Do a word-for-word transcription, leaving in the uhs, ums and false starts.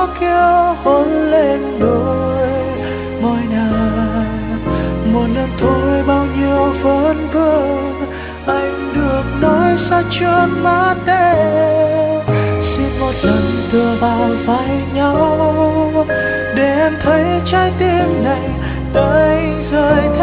gió kia hôn lên đôi môi nàng. Một lần thôi bao nhiêu vấn vương, anh được nói xa trước mắt em. Xin một lần tựa vào vai nhau, để em thấy trái tim này đánh rơi